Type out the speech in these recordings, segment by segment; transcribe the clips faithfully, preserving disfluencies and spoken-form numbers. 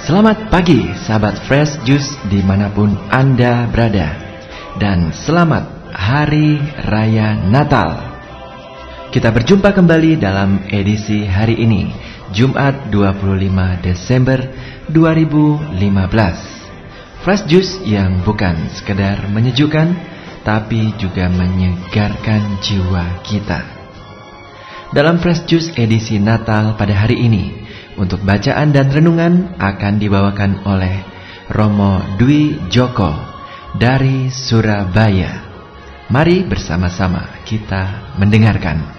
Selamat pagi sahabat Fresh Juice dimanapun Anda berada. Dan selamat Hari Raya Natal. Kita berjumpa kembali dalam edisi hari ini, Jumat dua puluh lima Desember dua ribu lima belas. Fresh Juice yang bukan sekedar menyejukkan, tapi juga menyegarkan jiwa kita. Dalam Fresh Juice edisi Natal pada hari ini, untuk bacaan dan renungan akan dibawakan oleh Romo Dwi Joko dari Surabaya. Mari bersama-sama kita mendengarkan.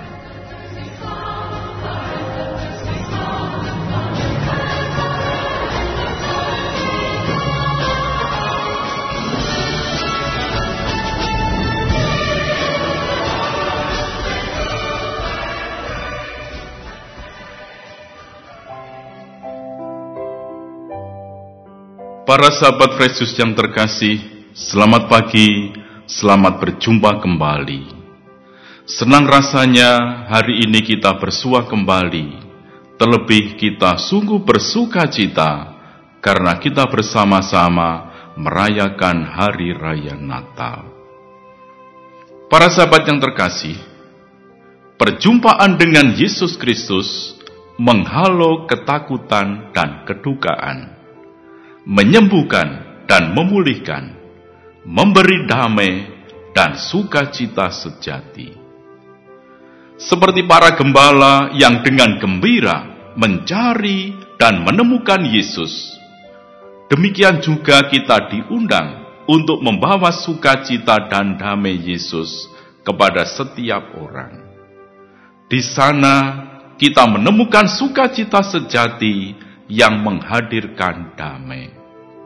Para sahabat Fresh Juice yang terkasih, selamat pagi, selamat berjumpa kembali. Senang rasanya hari ini kita bersua kembali, terlebih kita sungguh bersuka cita karena kita bersama-sama merayakan Hari Raya Natal. Para sahabat yang terkasih, perjumpaan dengan Yesus Kristus menghalau ketakutan dan kedukaan, menyembuhkan dan memulihkan, memberi damai dan sukacita sejati. Seperti para gembala yang dengan gembira mencari dan menemukan Yesus, demikian juga kita diundang untuk membawa sukacita dan damai Yesus kepada setiap orang. Di sana kita menemukan sukacita sejati yang menghadirkan damai.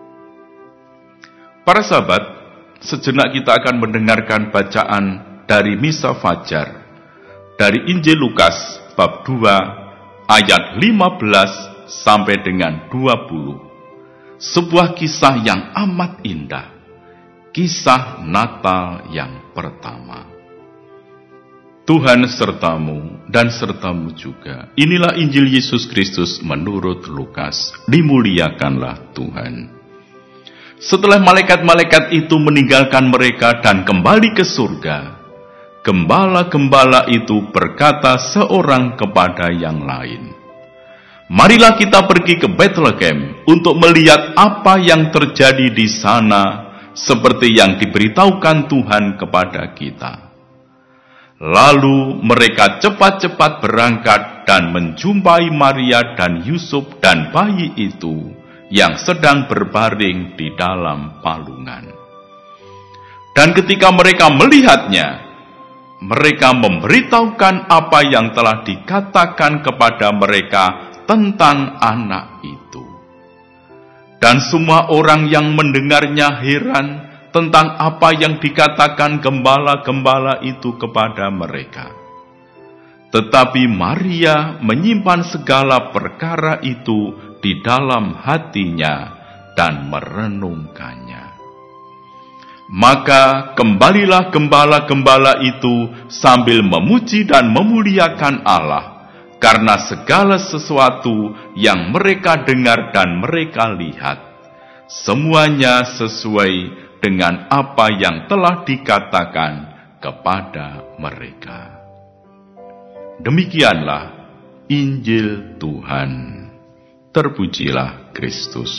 Para sahabat, sejenak kita akan mendengarkan bacaan dari Misa Fajar dari Injil Lukas bab dua ayat lima belas sampai dengan dua puluh. Sebuah kisah yang amat indah, kisah Natal yang pertama. Tuhan sertamu dan sertamu juga. Inilah Injil Yesus Kristus menurut Lukas. Dimuliakanlah Tuhan. Setelah malaikat-malaikat itu meninggalkan mereka dan kembali ke surga, gembala-gembala itu berkata seorang kepada yang lain, "Marilah kita pergi ke Bethlehem untuk melihat apa yang terjadi di sana, seperti yang diberitahukan Tuhan kepada kita." Lalu mereka cepat-cepat berangkat dan menjumpai Maria dan Yusuf dan bayi itu yang sedang berbaring di dalam palungan. Dan ketika mereka melihatnya, mereka memberitahukan apa yang telah dikatakan kepada mereka tentang anak itu. Dan semua orang yang mendengarnya heran tentang apa yang dikatakan gembala-gembala itu kepada mereka. Tetapi Maria menyimpan segala perkara itu di dalam hatinya dan merenungkannya. Maka kembalilah gembala-gembala itu sambil memuji dan memuliakan Allah, karena segala sesuatu yang mereka dengar dan mereka lihat, semuanya sesuai dengan apa yang telah dikatakan kepada mereka. Demikianlah Injil Tuhan. Terpujilah Kristus.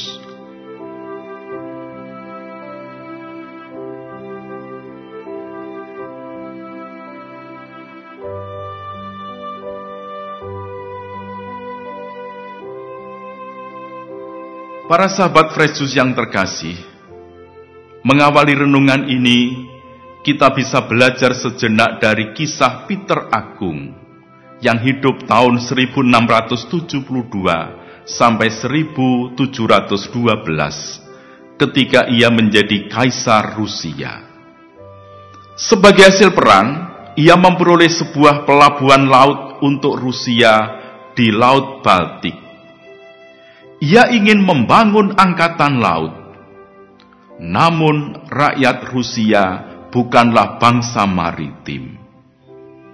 Para sahabat Fresh Juice yang terkasih, mengawali renungan ini, kita bisa belajar sejenak dari kisah Peter Agung yang hidup tahun seribu enam ratus tujuh puluh dua sampai seribu tujuh ratus dua belas ketika ia menjadi kaisar Rusia. Sebagai hasil perang, ia memperoleh sebuah pelabuhan laut untuk Rusia di Laut Baltik. Ia ingin membangun angkatan laut. Namun rakyat Rusia bukanlah bangsa maritim.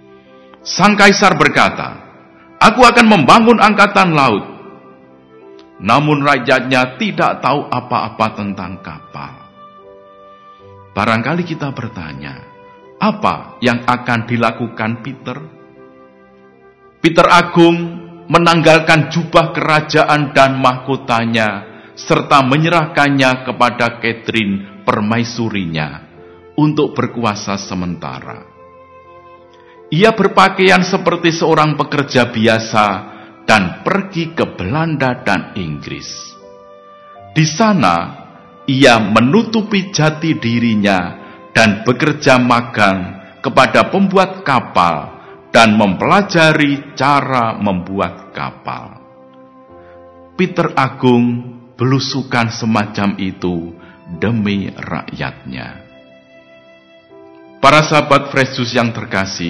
Sang kaisar berkata, "Aku akan membangun angkatan laut." namun rakyatnya tidak tahu apa-apa tentang kapal. Barangkali kita bertanya, apa yang akan dilakukan Peter? Peter Agung menanggalkan jubah kerajaan dan mahkotanya, serta menyerahkannya kepada Catherine permaisurinya untuk berkuasa sementara. Ia berpakaian seperti seorang pekerja biasa dan pergi ke Belanda dan Inggris. Di sana, ia menutupi jati dirinya dan bekerja magang kepada pembuat kapal dan mempelajari cara membuat kapal. Peter Agung belusukan semacam itu demi rakyatnya. Para sahabat Fresh Juice yang terkasih,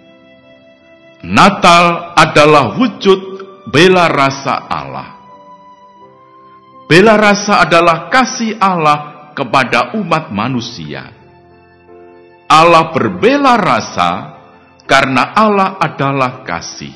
Natal adalah wujud bela rasa Allah. Bela rasa adalah kasih Allah kepada umat manusia. Allah berbela rasa karena Allah adalah kasih.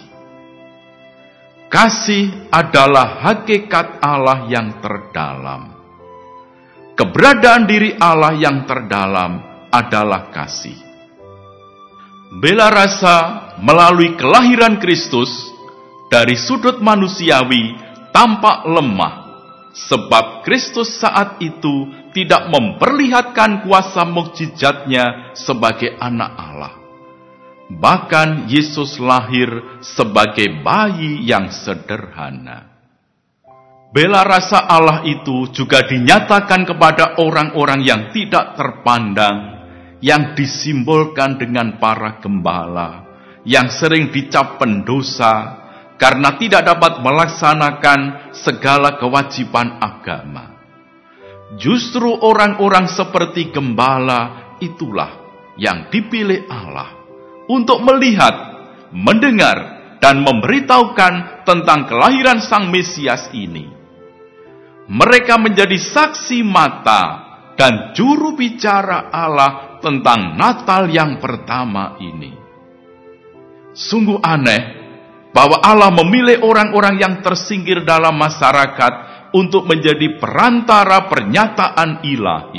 Kasih adalah hakikat Allah yang terdalam. Keberadaan diri Allah yang terdalam adalah kasih. Bela rasa melalui kelahiran Kristus dari sudut manusiawi tampak lemah, sebab Kristus saat itu tidak memperlihatkan kuasa mukjizatnya sebagai anak Allah. Bahkan Yesus lahir sebagai bayi yang sederhana. Bela rasa Allah itu juga dinyatakan kepada orang-orang yang tidak terpandang, yang disimbolkan dengan para gembala, yang sering dicap pendosa, karena tidak dapat melaksanakan segala kewajiban agama. Justru orang-orang seperti gembala itulah yang dipilih Allah untuk melihat, mendengar, dan memberitahukan tentang kelahiran Sang Mesias ini. Mereka menjadi saksi mata dan juru bicara Allah tentang Natal yang pertama ini. Sungguh aneh bahwa Allah memilih orang-orang yang tersingkir dalam masyarakat untuk menjadi perantara pernyataan ilahi.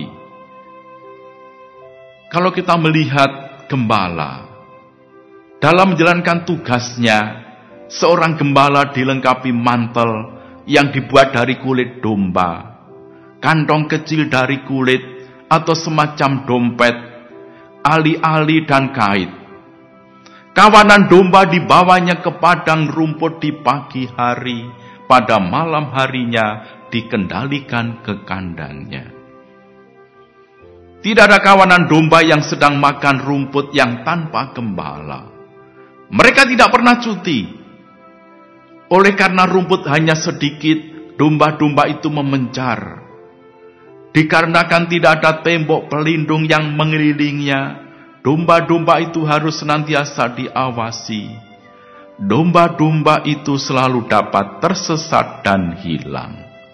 Kalau kita melihat gembala, dalam menjalankan tugasnya, seorang gembala dilengkapi mantel yang dibuat dari kulit domba, kantong kecil dari kulit atau semacam dompet, ali-ali dan kait. Kawanan domba dibawanya ke padang rumput di pagi hari, pada malam harinya dikendalikan ke kandangnya. Tidak ada kawanan domba yang sedang makan rumput yang tanpa gembala. Mereka tidak pernah cuti. Oleh karena rumput hanya sedikit, domba-domba itu memencar. Dikarenakan tidak ada tembok pelindung yang mengelilinginya, domba-domba itu harus senantiasa diawasi. Domba-domba itu selalu dapat tersesat dan hilang.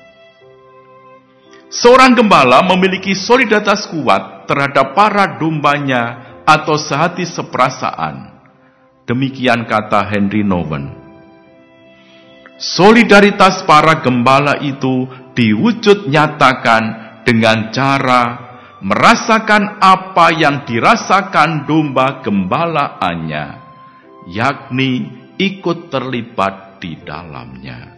Seorang gembala memiliki solidaritas kuat terhadap para dombanya atau sehati seperasaan. Demikian kata Henry Nouwen. Solidaritas para gembala itu diwujud nyatakan dengan cara merasakan apa yang dirasakan domba gembalaannya, yakni ikut terlibat di dalamnya.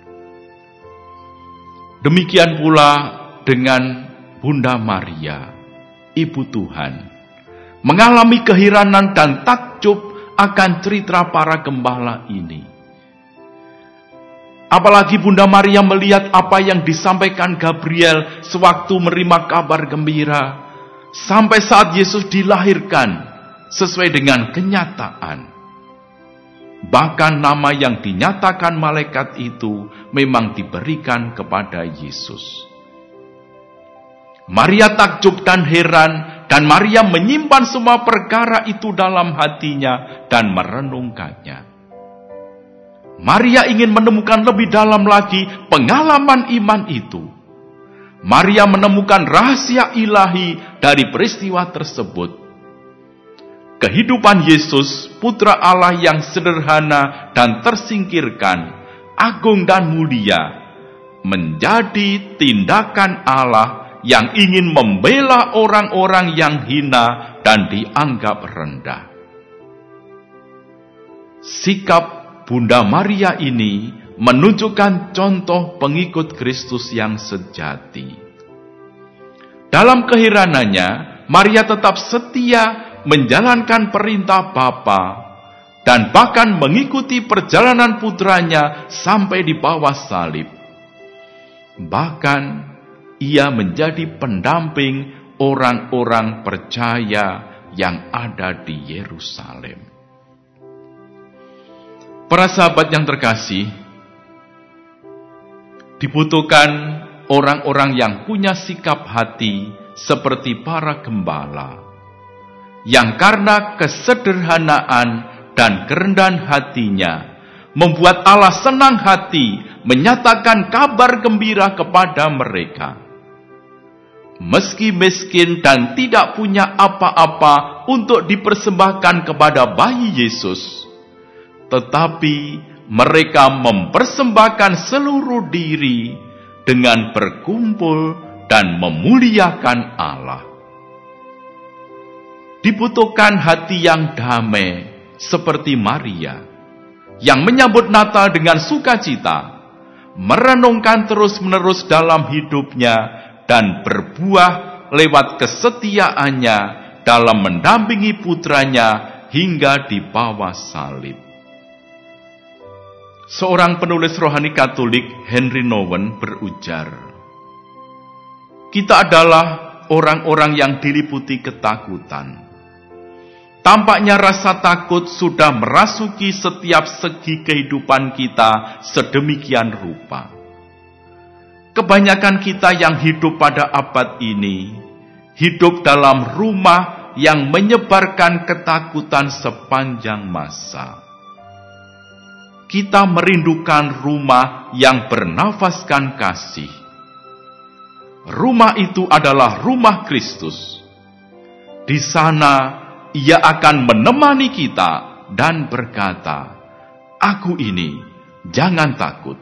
Demikian pula dengan Bunda Maria, Ibu Tuhan, mengalami keheranan dan takjub akan cerita para gembala ini. Apalagi Bunda Maria melihat apa yang disampaikan Gabriel sewaktu menerima kabar gembira, sampai saat Yesus dilahirkan sesuai dengan kenyataan. Bahkan nama yang dinyatakan malaikat itu memang diberikan kepada Yesus. Maria takjub dan heran, dan Maria menyimpan semua perkara itu dalam hatinya dan merenungkannya. Maria ingin menemukan lebih dalam lagi pengalaman iman itu. Maria menemukan rahasia ilahi dari peristiwa tersebut. Kehidupan Yesus, Putra Allah yang sederhana dan tersingkirkan, agung dan mulia, menjadi tindakan Allah yang ingin membela orang-orang yang hina dan dianggap rendah. Sikap Bunda Maria ini menunjukkan contoh pengikut Kristus yang sejati. Dalam keheranannya, Maria tetap setia menjalankan perintah Bapa dan bahkan mengikuti perjalanan putranya sampai di bawah salib. Bahkan ia menjadi pendamping orang-orang percaya yang ada di Yerusalem. Para sahabat yang terkasih, dibutuhkan orang-orang yang punya sikap hati seperti para gembala, yang karena kesederhanaan dan kerendahan hatinya membuat Allah senang hati menyatakan kabar gembira kepada mereka. Meski miskin dan tidak punya apa-apa untuk dipersembahkan kepada bayi Yesus, tetapi mereka mempersembahkan seluruh diri dengan berkumpul dan memuliakan Allah. Dibutuhkan hati yang damai seperti Maria, yang menyambut Natal dengan sukacita, merenungkan terus-menerus dalam hidupnya, dan berbuah lewat kesetiaannya dalam mendampingi putranya hingga di bawah salib. Seorang penulis rohani Katolik, Henry Nouwen, berujar, "Kita adalah orang-orang yang diliputi ketakutan. Tampaknya rasa takut sudah merasuki setiap segi kehidupan kita sedemikian rupa. Kebanyakan kita yang hidup pada abad ini, hidup dalam rumah yang menyebarkan ketakutan sepanjang masa. Kita merindukan rumah yang bernafaskan kasih. Rumah itu adalah rumah Kristus. Di sana Ia akan menemani kita dan berkata, 'Aku ini, jangan takut.'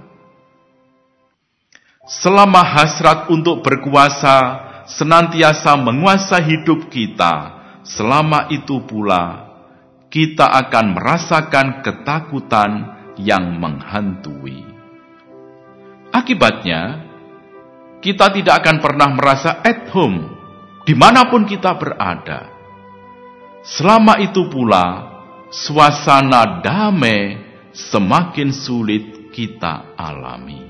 Selama hasrat untuk berkuasa senantiasa menguasai hidup kita, selama itu pula kita akan merasakan ketakutan yang menghantui. Akibatnya, kita tidak akan pernah merasa at home dimanapun kita berada. Selama itu pula, suasana damai semakin sulit kita alami.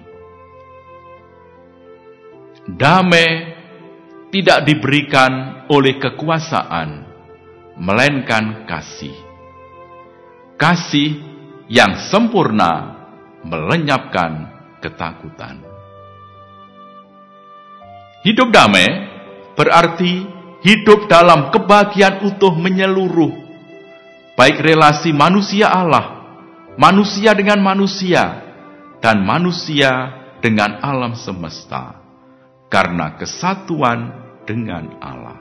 Damai tidak diberikan oleh kekuasaan, melainkan kasih. Kasih yang sempurna melenyapkan ketakutan. Hidup damai berarti hidup dalam kebahagiaan utuh menyeluruh, baik relasi manusia Allah, manusia dengan manusia, dan manusia dengan alam semesta, karena kesatuan dengan Allah.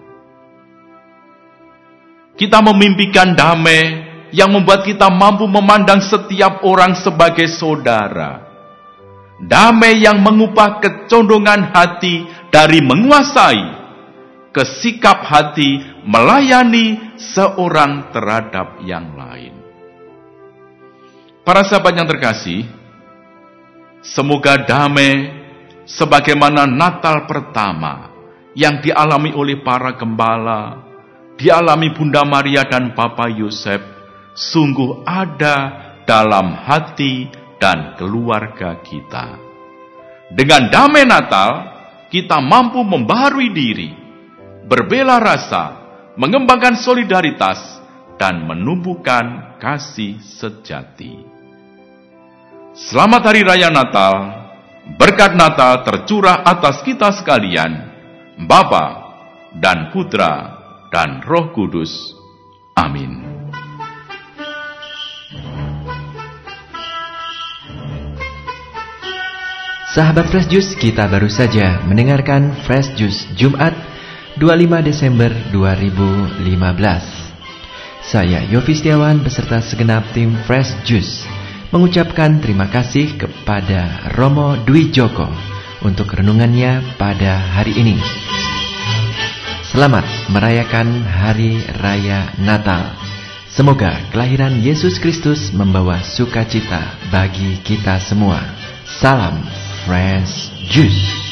Kita memimpikan damai yang membuat kita mampu memandang setiap orang sebagai saudara. Damai yang mengubah kecondongan hati dari menguasai ke sikap hati melayani seorang terhadap yang lain. Para sahabat yang terkasih, semoga damai sebagaimana Natal pertama yang dialami oleh para gembala, dialami Bunda Maria dan Papa Yosef, sungguh ada dalam hati dan keluarga kita. Dengan damai Natal, kita mampu membaharui diri, berbela rasa, mengembangkan solidaritas, dan menumbuhkan kasih sejati. Selamat Hari Raya Natal. Berkat Natal tercurah atas kita sekalian, Bapa dan Putra dan Roh Kudus. Amin. Sahabat Fresh Juice, kita baru saja mendengarkan Fresh Juice Jumat dua puluh lima Desember dua ribu lima belas. Saya Yofi Setiawan beserta segenap tim Fresh Juice mengucapkan terima kasih kepada Romo Dwi Joko untuk renungannya pada hari ini. Selamat merayakan Hari Raya Natal. Semoga kelahiran Yesus Kristus membawa sukacita bagi kita semua. Salam Fresh Juice.